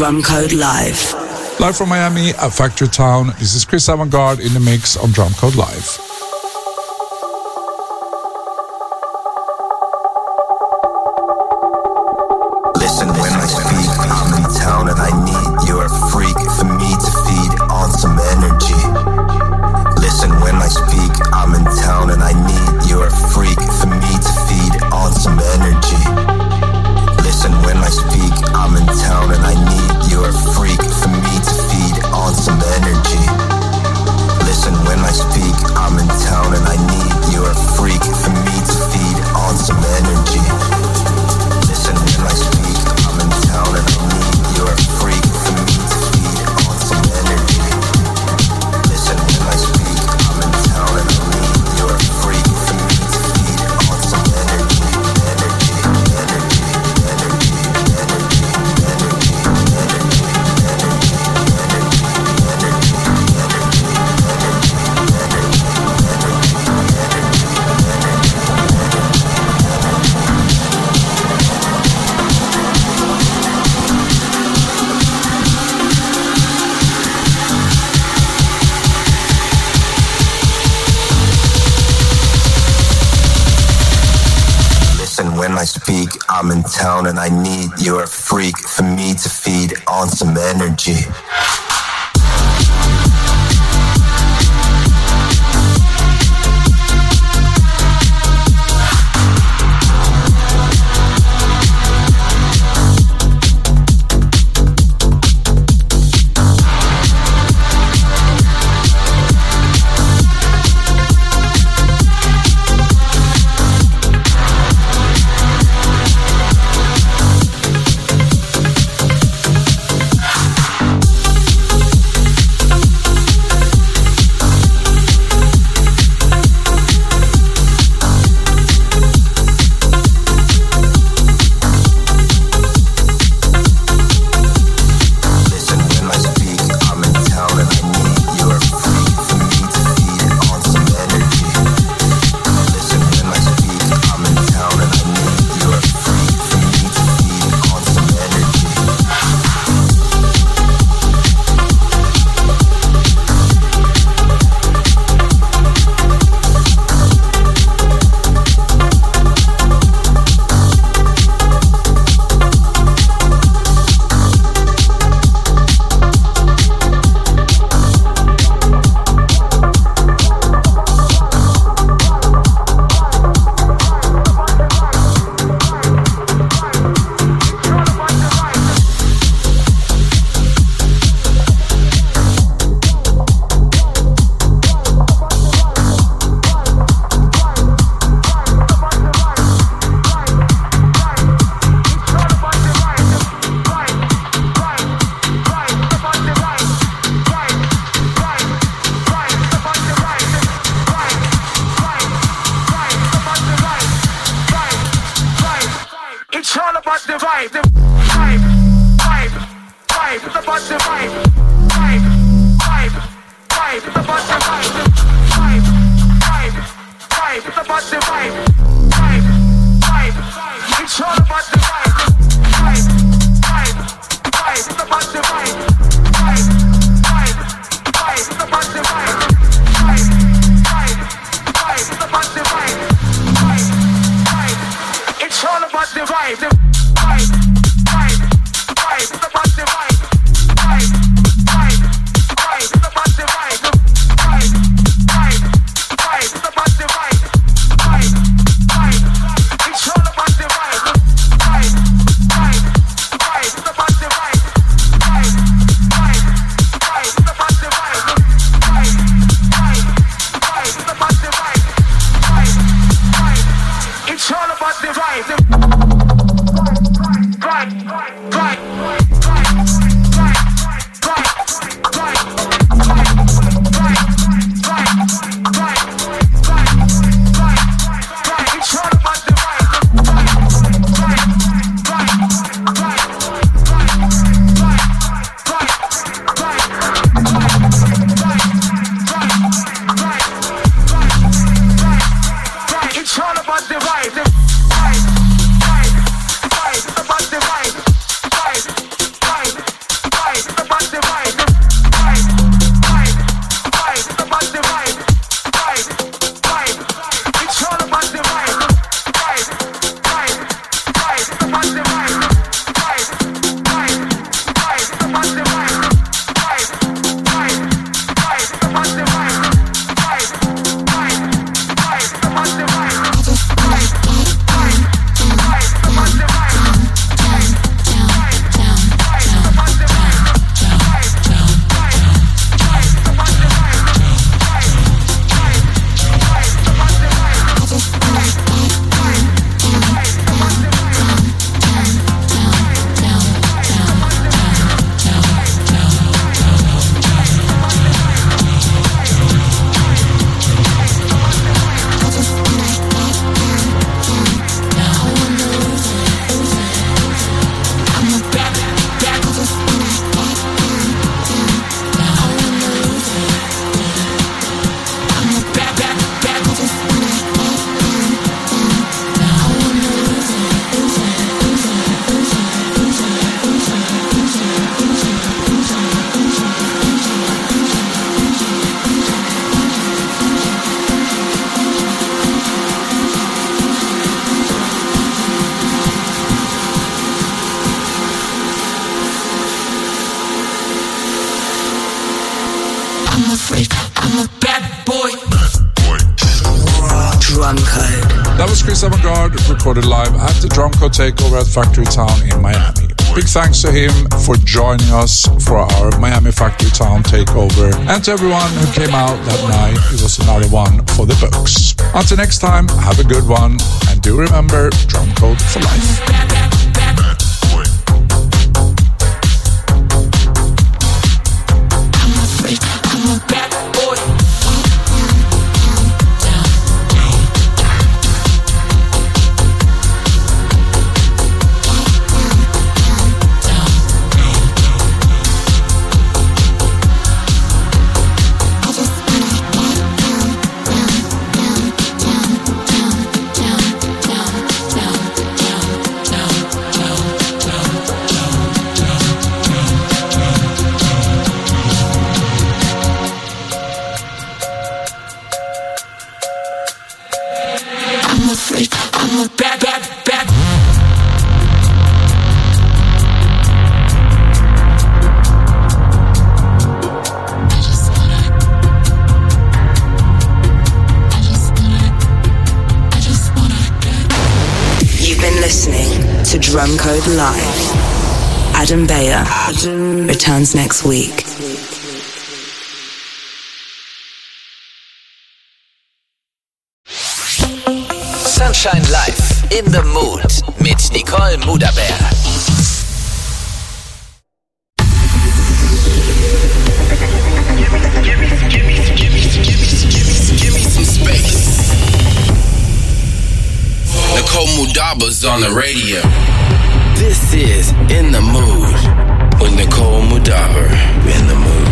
Drumcode Live. Live from Miami at Factory Town, this is Chris Avantgarde in the mix on Drumcode Live. Listen when I speak, I'm in town and I need you're a freak for me to feed on some energy. Listen when I speak, I'm in town and I need you're a freak for me to feed on some energy. Listen when I speak, I'm in town and I need you're a freak for me to feed on some energy. Listen when I speak, I'm in town and I need you're a freak for me to feed on some energy. Listen when I speak, I'm in town and I need you're a freak for me to feed on some energy. Listen when I speak, I'm in town and I need you're a freak for me to feed on some energy. Energy, energy, energy, energy, energy, energy, when I speak, I'm in town and I need you're a freak for me to feed on some energy. Drumcode. That was Chris Avantgarde, recorded live at the Drumcode Takeover at Factory Town in Miami. Big thanks to him for joining us for our Miami Factory Town Takeover, and to everyone who came out that night. It was another one for the books. Until next time, have a good one, and do remember, Drumcode for life. Drumcode Live. Adam Beyer returns next week. Sunshine Live in the Mood mit Nicole Mudaber. Nicole Mudaber's on the radio. This is In the Mood with Nicole Mudaber. In the Mood.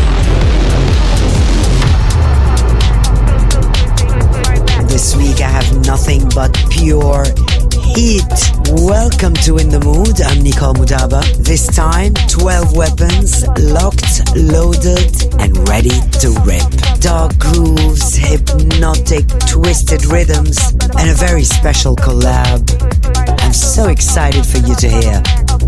This week I have nothing but pure heat. Welcome to In the Mood. I'm Nicole Mudaber. This time, 12 weapons, locked, loaded, and ready to rip. Dark grooves, hypnotic, twisted rhythms, and a very special collab. I'm so excited for you to hear.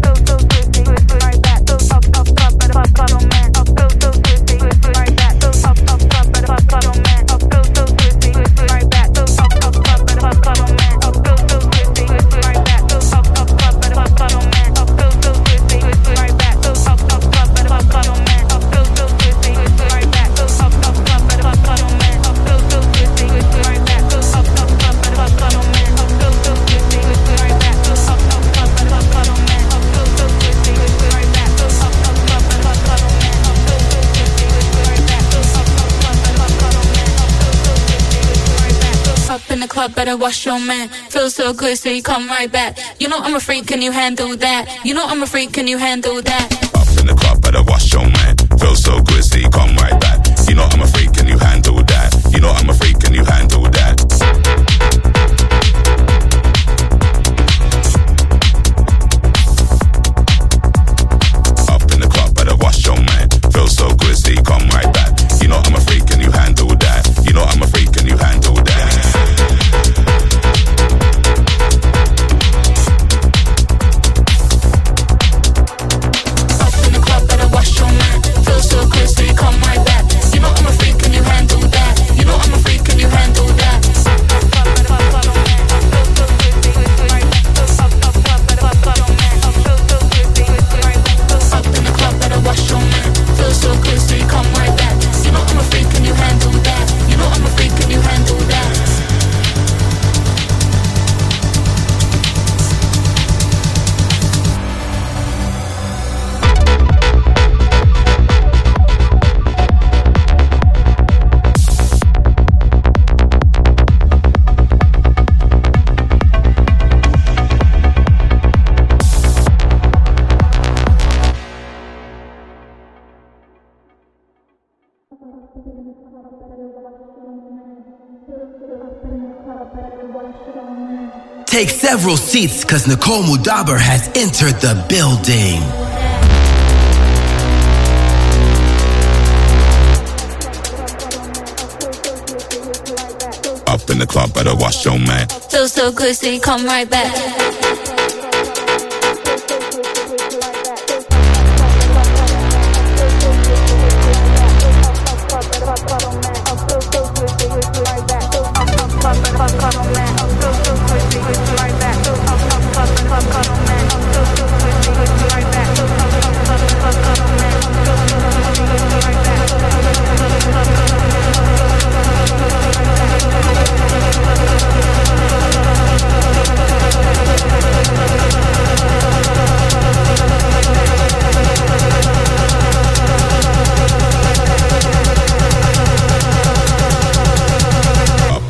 Better wash your man. Feels so good, so you come right back. You know I'm a freak, can you handle that? You know I'm a freak, can you handle that? Up in the club, better wash your man. Feels so good, so you come right back. You know I'm a freak, can you handle that? You know I'm a freak, can you handle that? Up in the club, better wash your man. Feels so good, so you come right back. You know I'm a freak, can you handle that? You know I'm a freak, can you handle that? Take several seats, cause Nicole Mudaber has entered the building. Up in the club, better wash your man. Feels so good, so you come right back.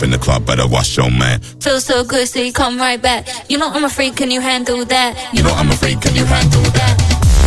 in the club, better wash your man. Feel so good, so you come right back. You know I'm a freak, can you handle that? You know I'm a freak, can you handle that?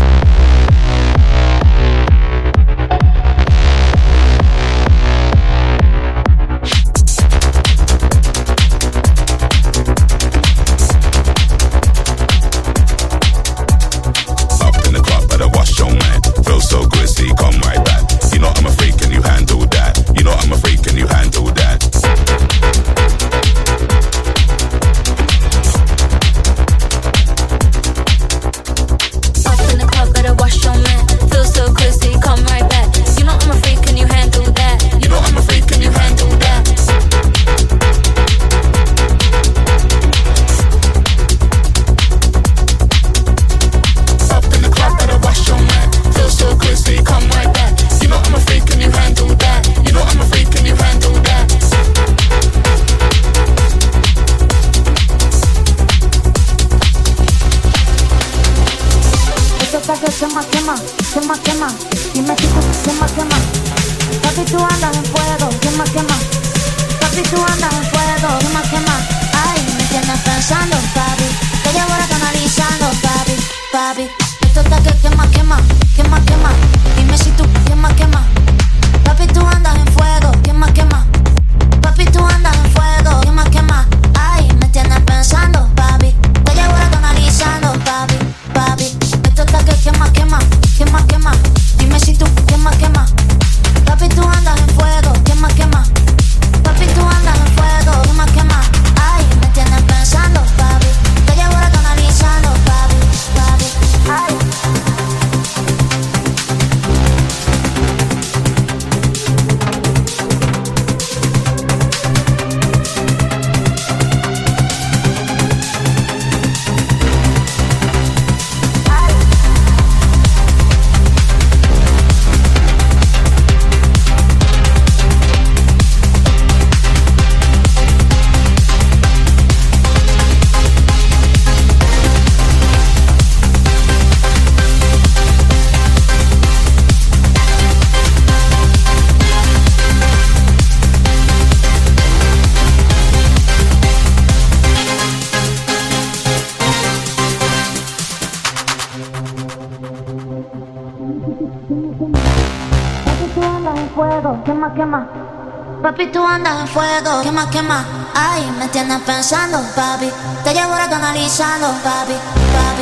Papi, tú andas en fuego, quema, quema. Ay, me tienes pensando, papi. Te llevo rato analizando, papi, papi.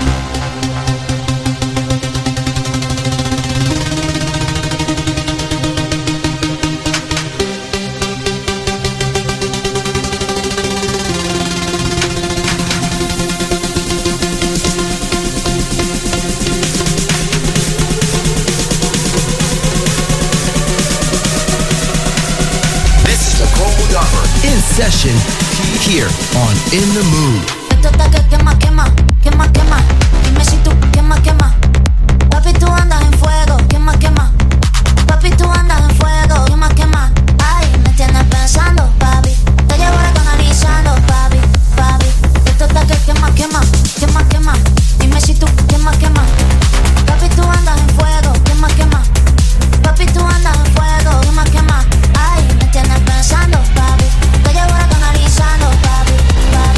In session here on In the Mood. Esto está que quema, quema, quema, quema. Dime si tú quema, quema. Papi, tú andas en fuego, quema, quema. Papi, tú andas en fuego, quema, quema. Ay, me tienes pensando, papi. Te llevo rato analizando, papi, papi. Esto está que quema, quema, quema, quema. Dime si tú quema, quema. Papi, tú andas en fuego, quema, quema. Papi, tú andas en fuego, quema, quema. Ay, me tienes pensando, papi. Te llevo rato analizando, papi, papi.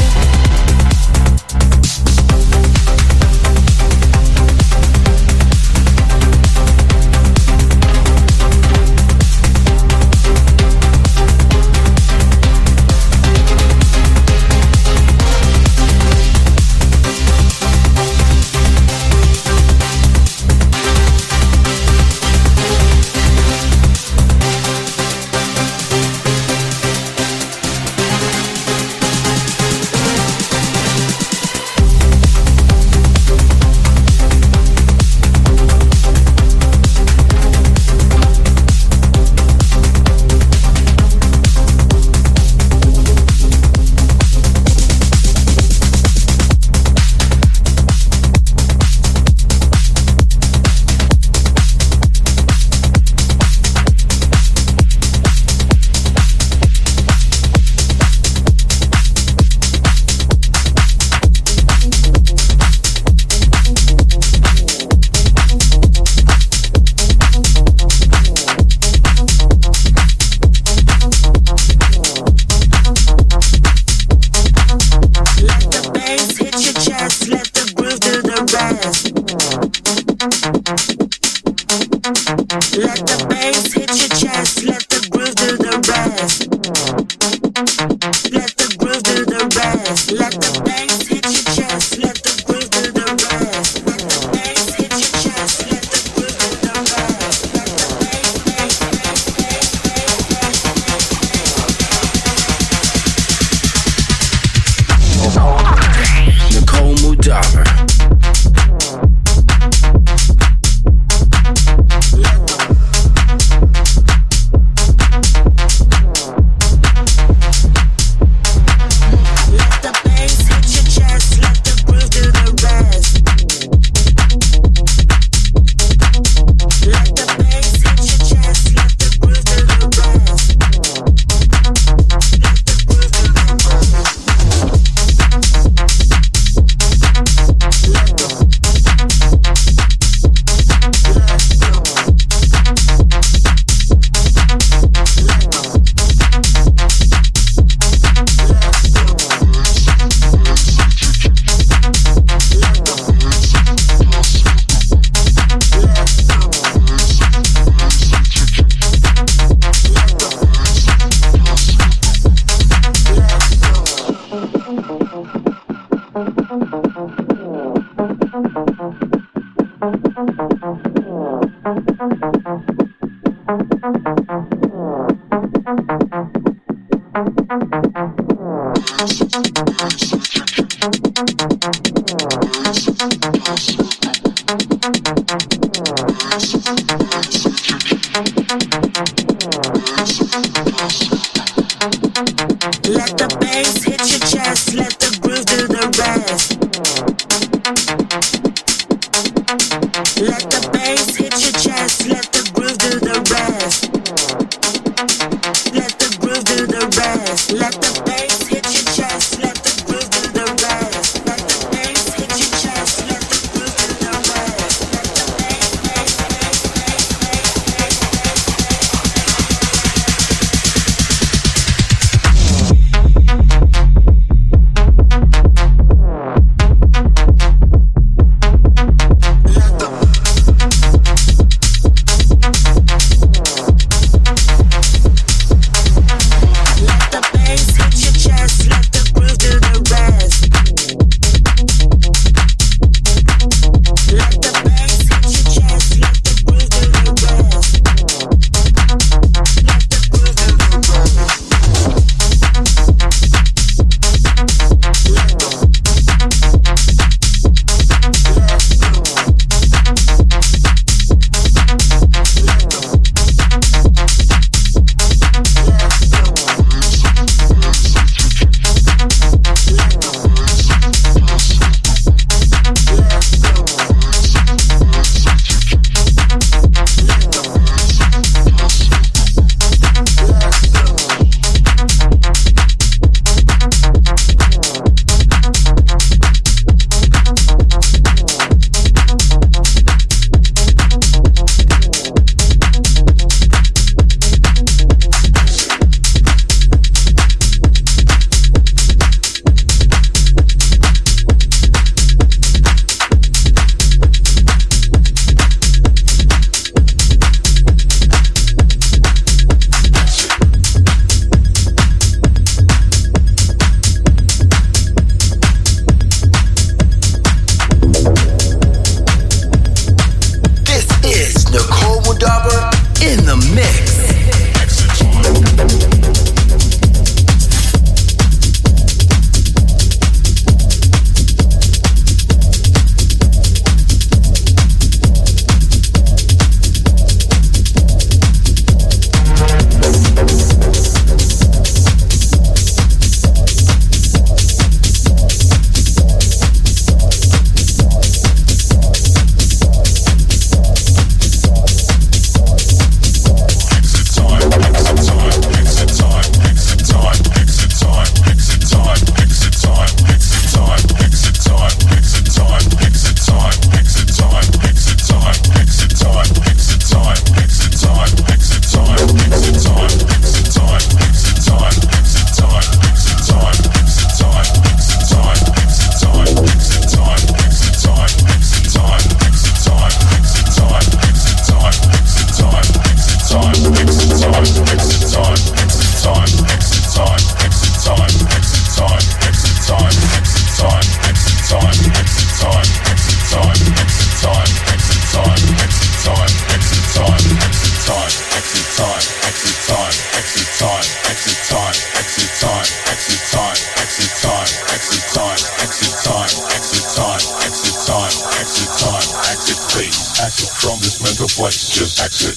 place, just exit.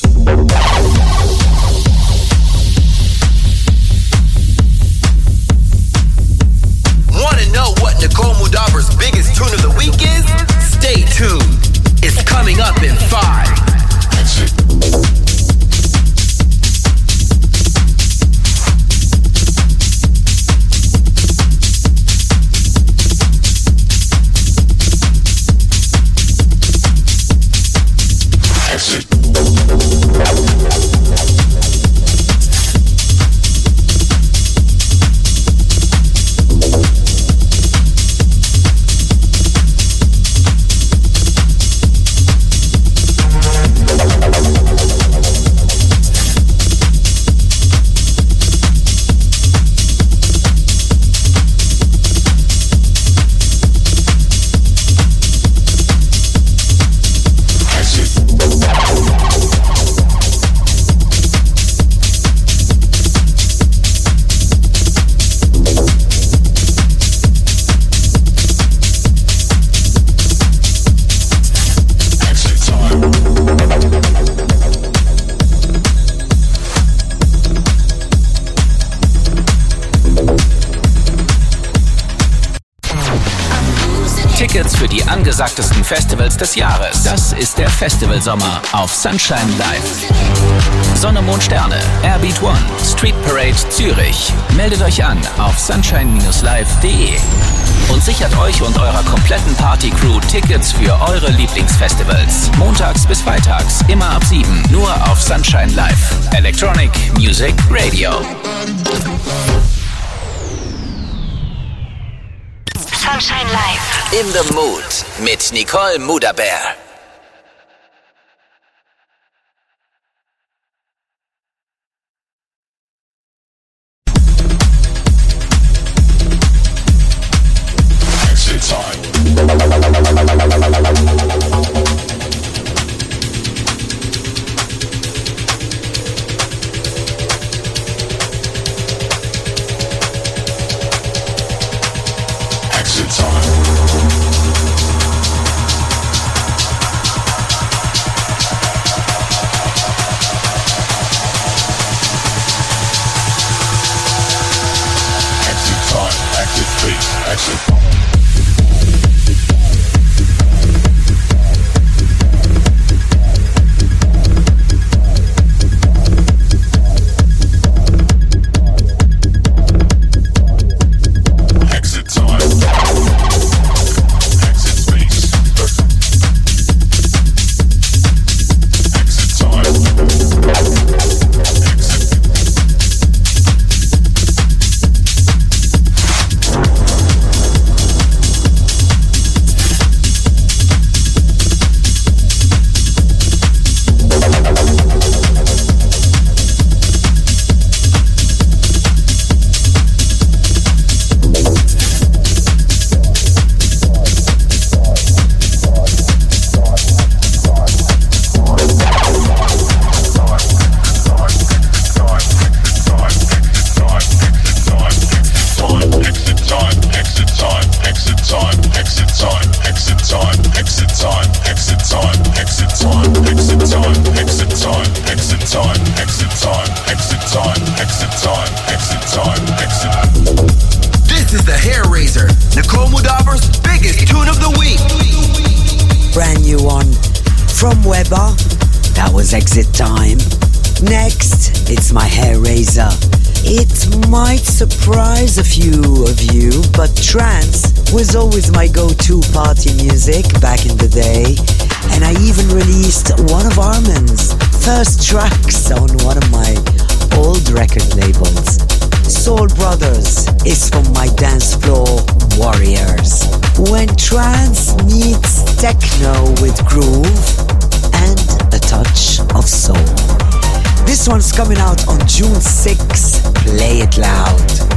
Wanna know what Nicole Mudaber's biggest tune of the week is? Stay tuned. It's coming up in 5. Exit. Tickets für die angesagtesten Festivals des Jahres. Das ist der Festivalsommer auf Sunshine Live. Sonne, Mond, Sterne, Airbeat One, Street Parade Zürich. Meldet euch an auf sunshine-live.de und sichert euch und eurer kompletten Party-Crew Tickets für eure Lieblingsfestivals. Montags bis freitags, immer ab 7, nur auf Sunshine Live. Electronic Music Radio. Sunshine Live. In the Mood mit Nicole Mudaber. Exit Time. Next, it's my hair razor. It might surprise a few of you, but trance was always my go-to party music back in the day, and I even released one of Armin's first tracks on one of my old record labels. Soul Brothers is from my dance floor warriors. When trance meets techno with groove and a touch of soul. This one's coming out on June 6. Play it loud.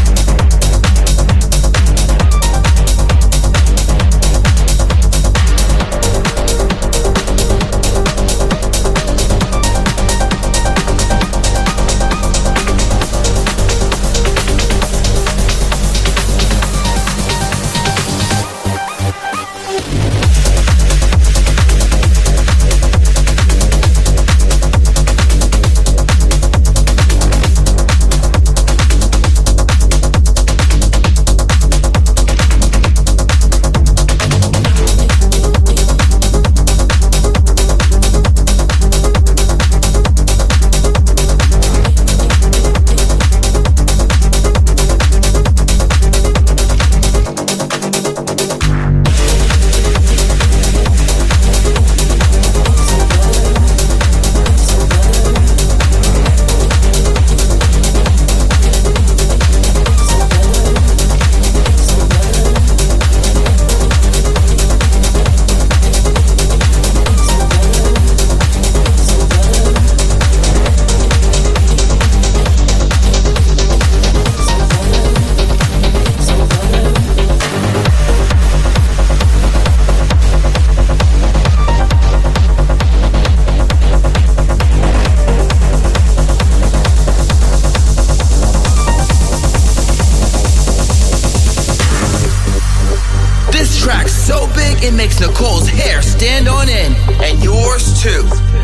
It makes Nicole's hair stand on end, and yours too.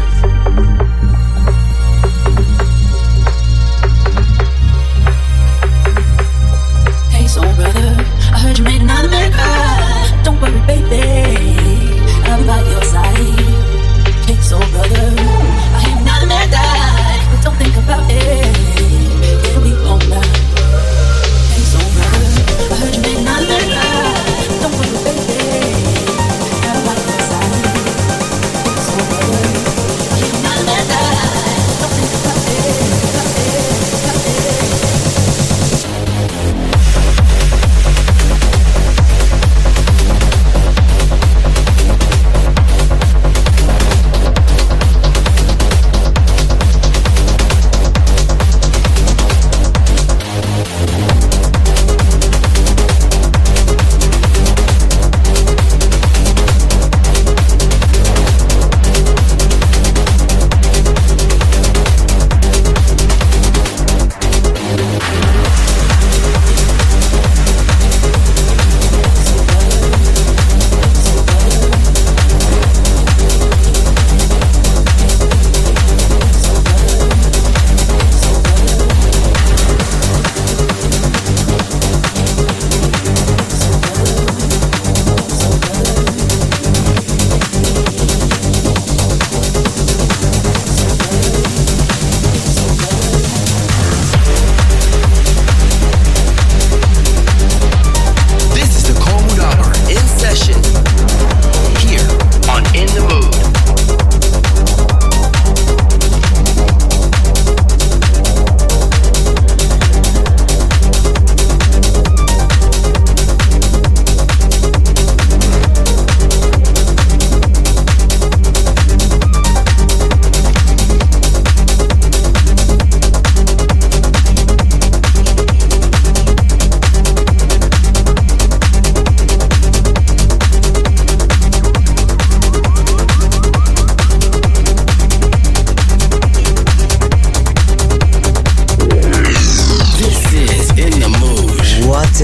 Hey soul brother, I heard you made another man cry. Don't worry baby, I'm by your side. Hey soul brother, I heard another man die.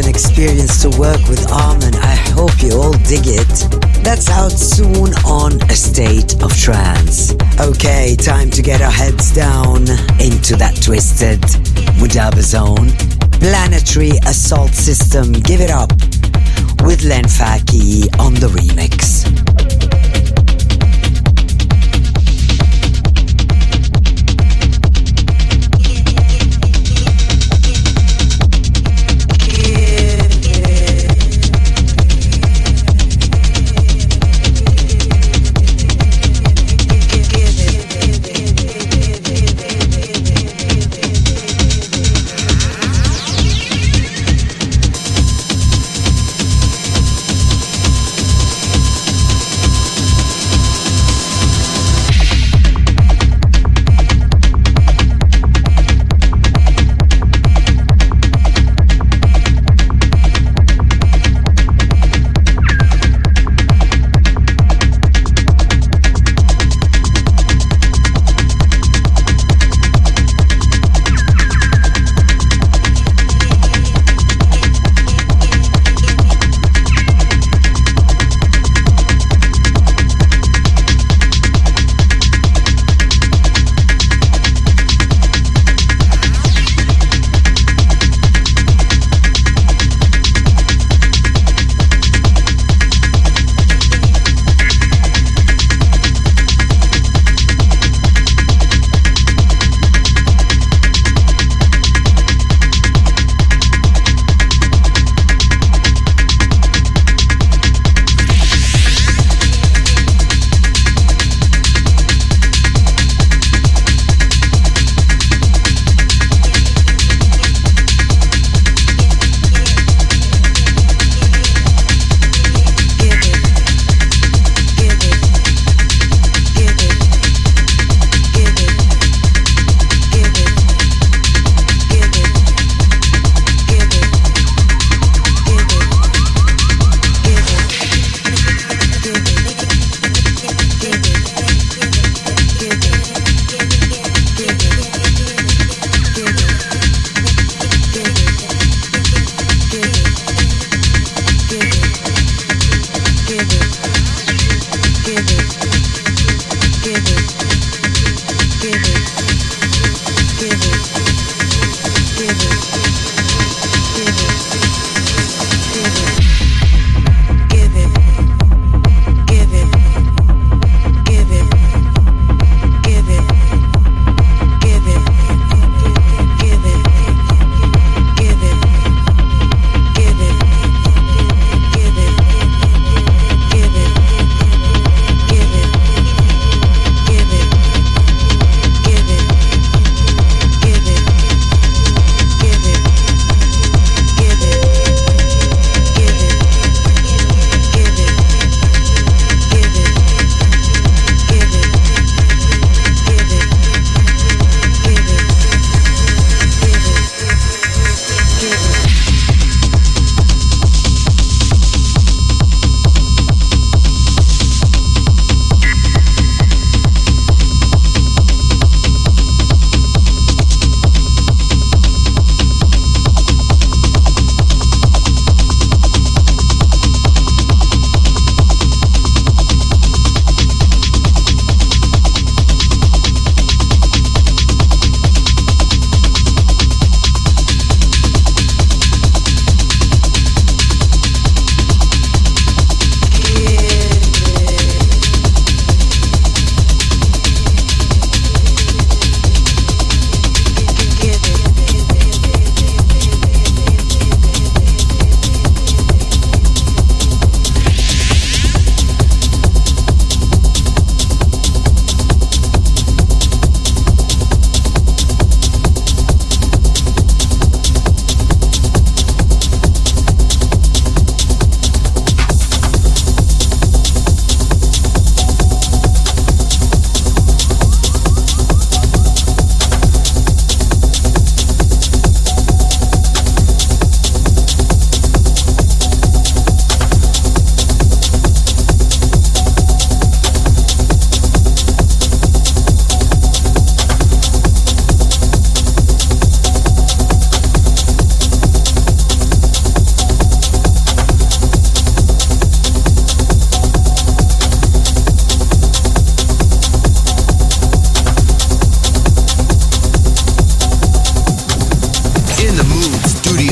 an experience to work with Armin. I hope you all dig it. That's out soon on A State of Trance. Okay, time to get our heads down into that twisted Mudaba zone. Planetary Assault System, give it up, with Len Faki on the remix.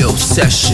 radio session.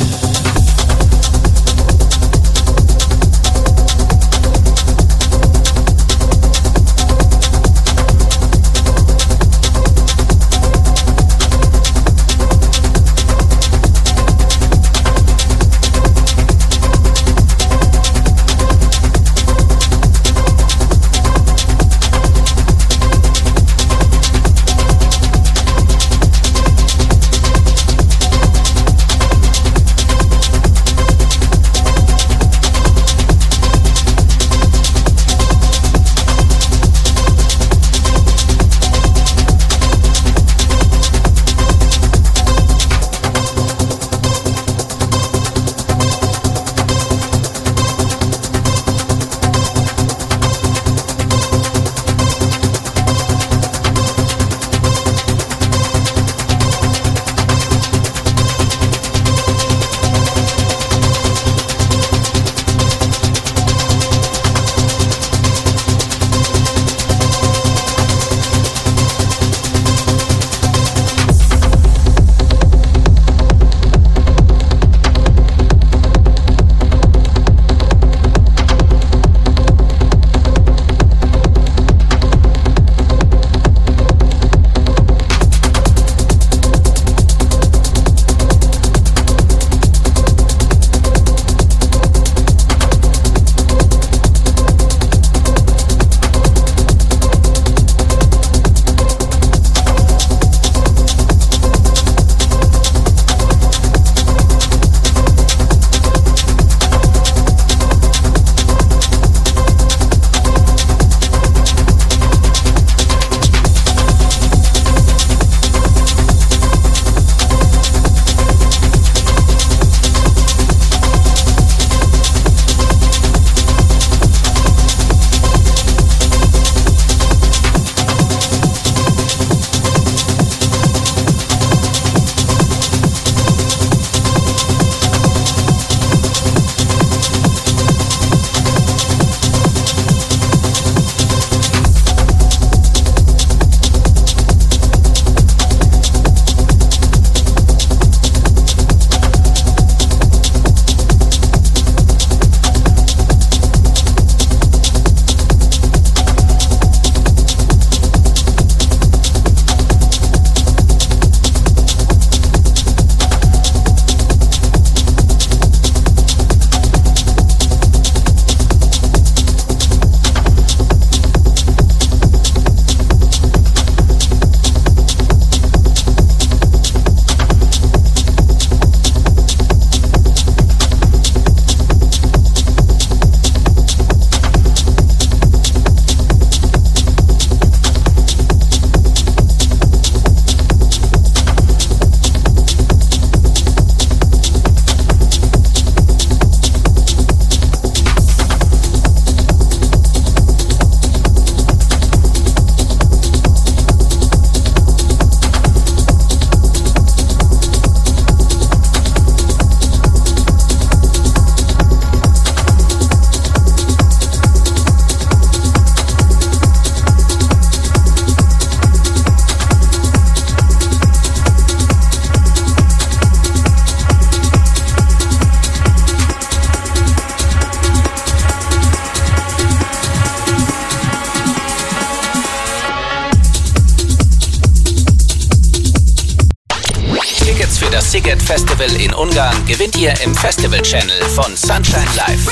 Sziget Festival in Ungarn gewinnt ihr im Festival Channel von Sunshine Live.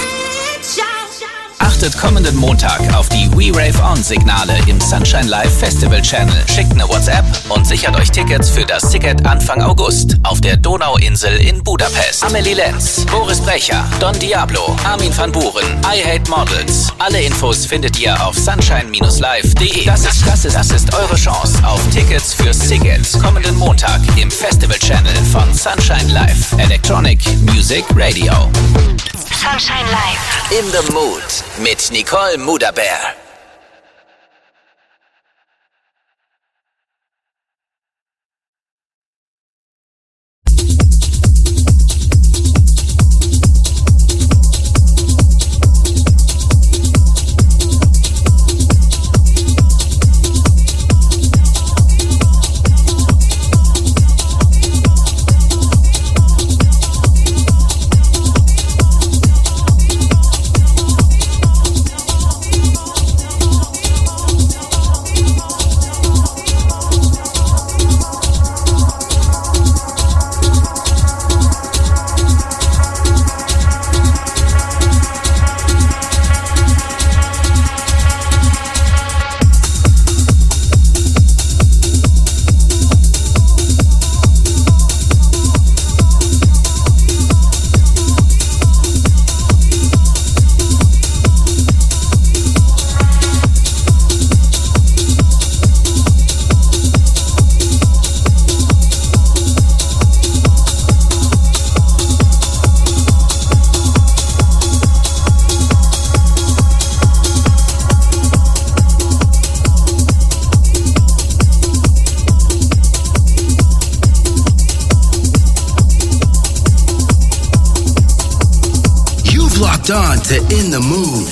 Achtet kommenden Montag auf die We Rave On Signale im Sunshine Live Festival Channel. Schickt eine WhatsApp und sichert euch Tickets für das Sziget Anfang August auf der Donauinsel in Budapest. Amelie Lenz, Boris Brecher, Don Diablo, Armin van Buuren, I Hate Models. Alle Infos findet ihr auf sunshine-live.de. Das ist eure Chance auf Tickets für Sziget kommenden Montag im Festival Channel von Sunshine Live. Electronic Music Radio. Sunshine Live. In the Mood mit Nicole Mudaber. locked on to In the Mood.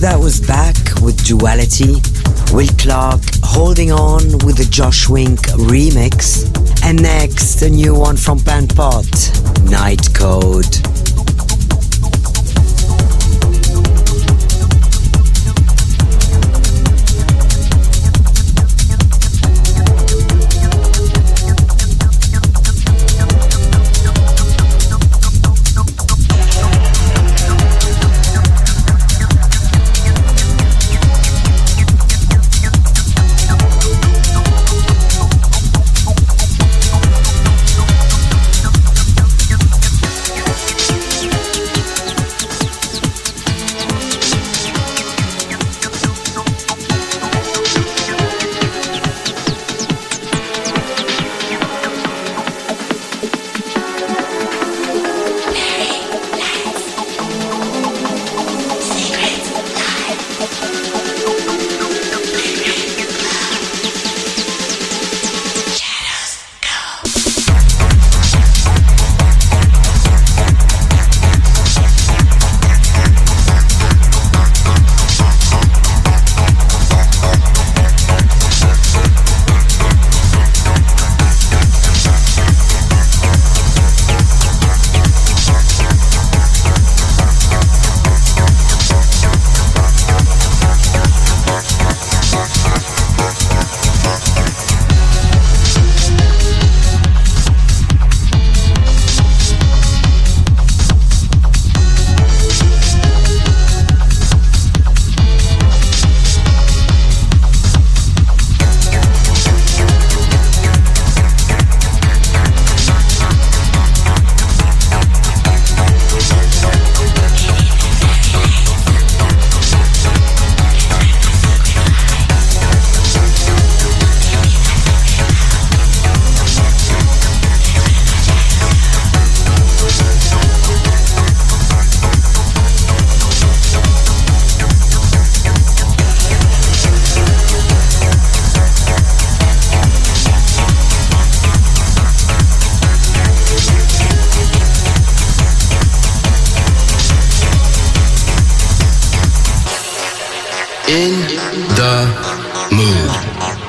that was Back with Duality, Will Clark Holding On with the Josh Wink remix, and next a new one from Panpot, Night Code. In the mood.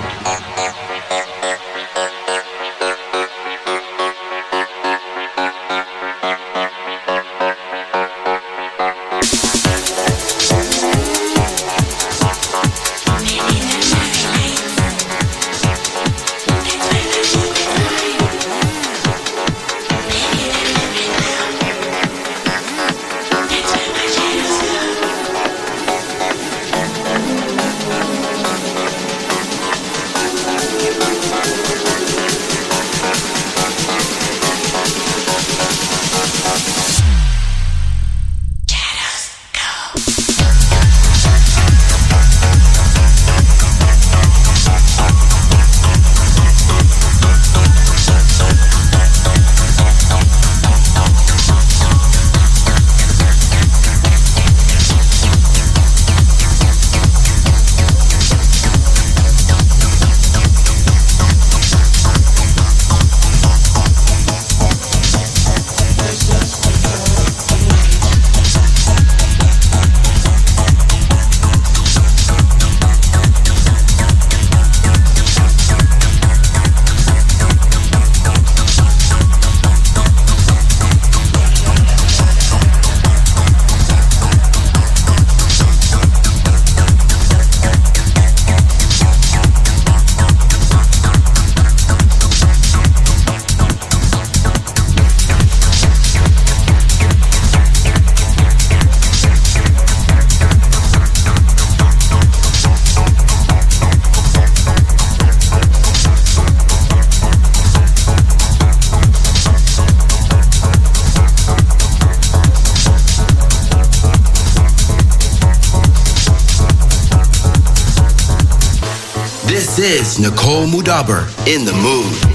This is Nicole Mudaber in the mood.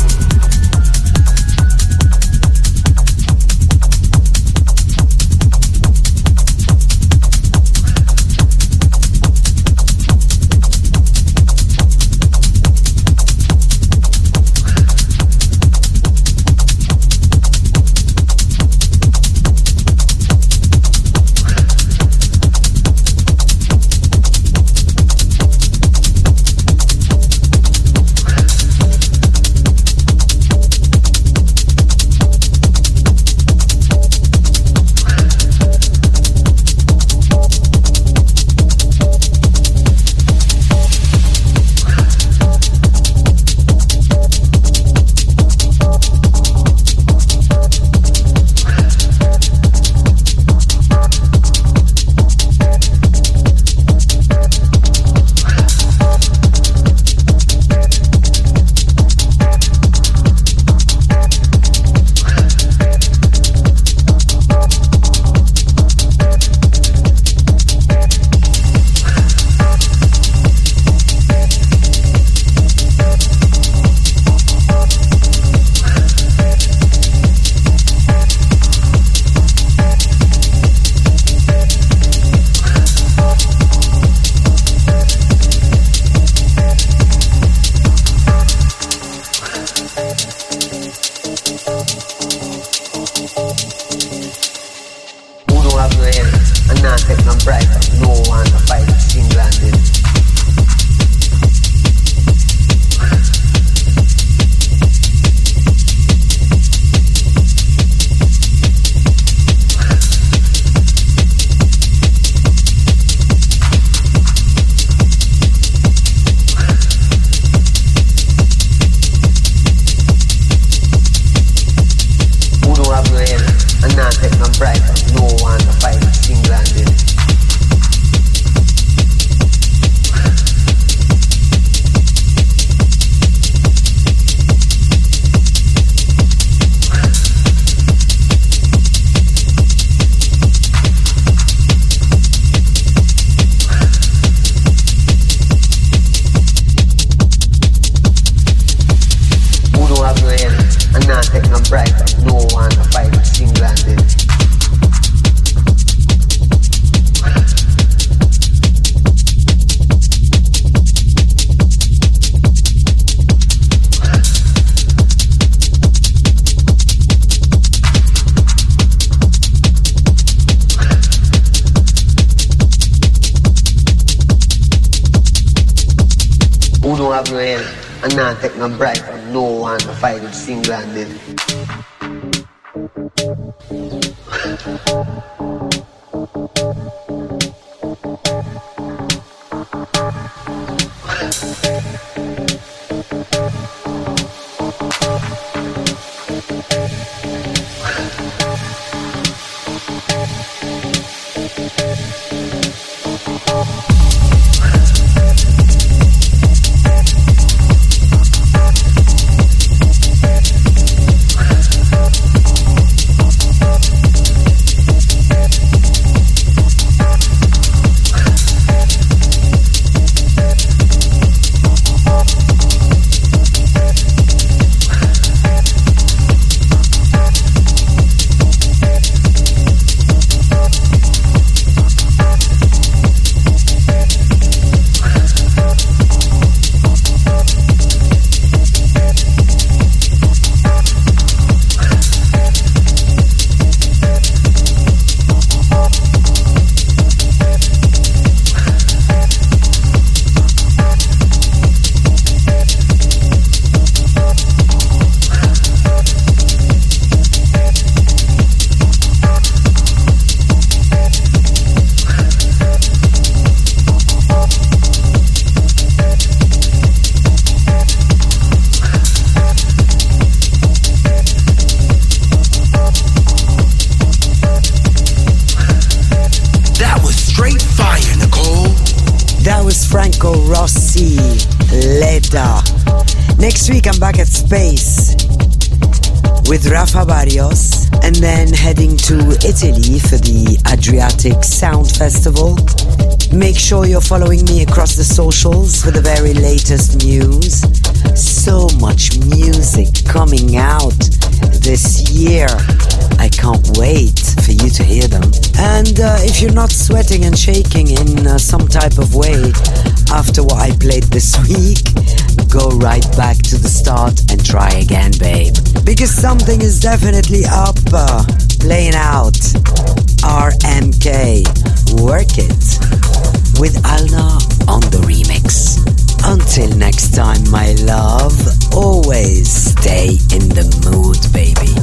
Who don't have no help and not take no bribe from no one to fight it single-handed. Next week I'm back at Space with Rafa Barrios and then heading to Italy for the Adriatic Sound Festival. Make sure you're following me across the socials for the very latest news. So much music coming out this year. I can't wait for you to hear them. And if you're not sweating and shaking in some type of way after what I played this week, go right back to the start and try again, babe. Because something is definitely up, playing out. RMK, Work It, with Alna on the remix. Until next time, my love, always stay in the mood, baby.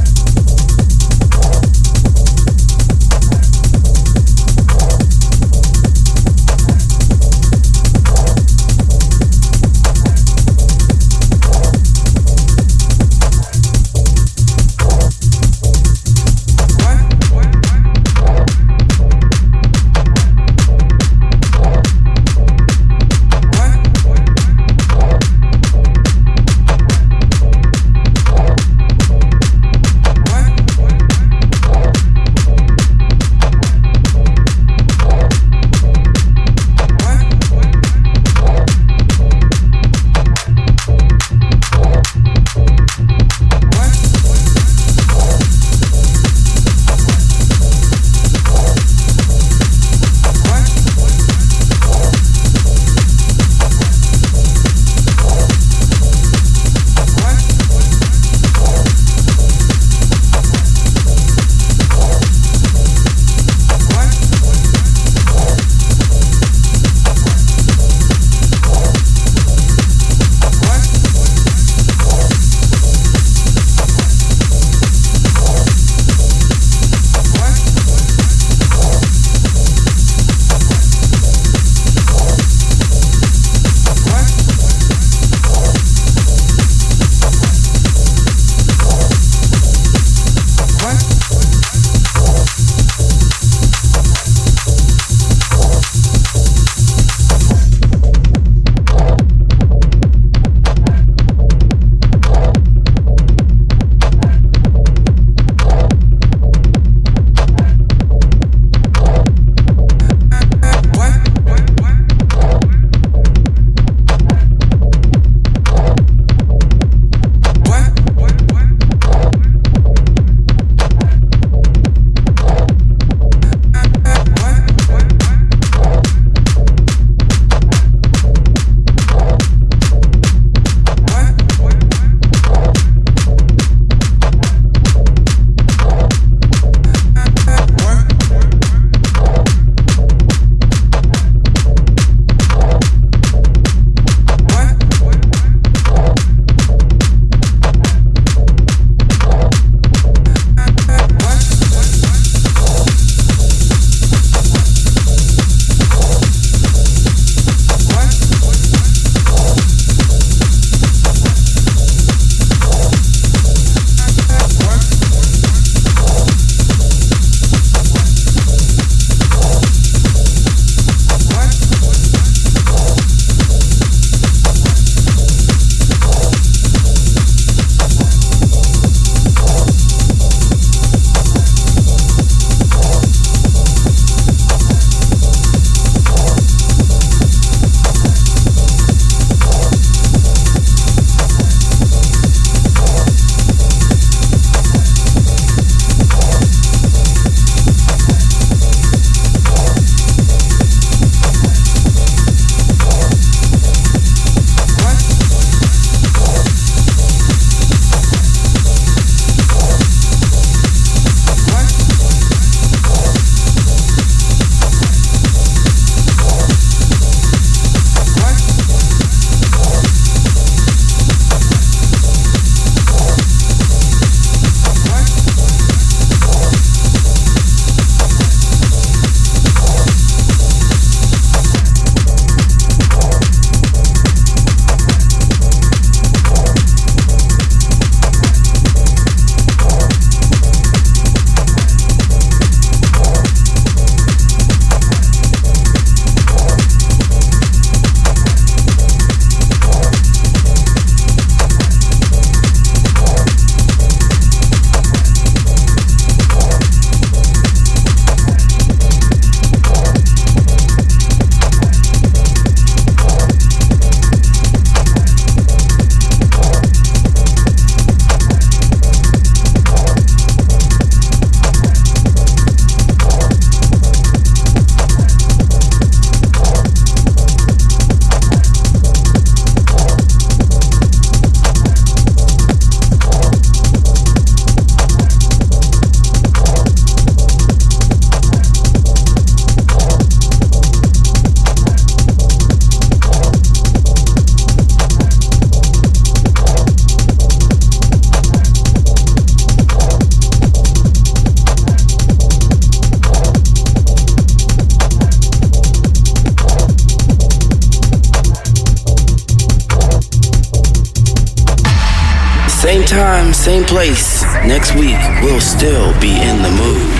Same time, same place. Next week, we'll still be in the mood.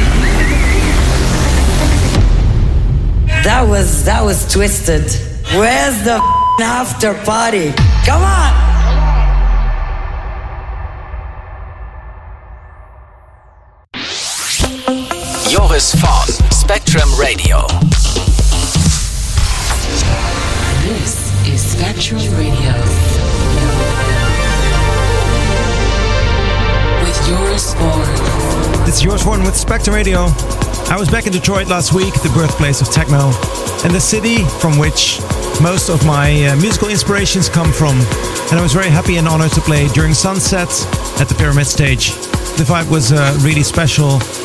That was twisted. Where's the after party? Come on! Joris Voorn, Spectrum Radio. This is Spectrum Radio. With Joris Voorn. It's Joris Voorn with Spectrum Radio. I was back in Detroit last week, the birthplace of techno, and the city from which most of my musical inspirations come from. And I was very happy and honored to play during sunset at the Pyramid Stage. The vibe was really special.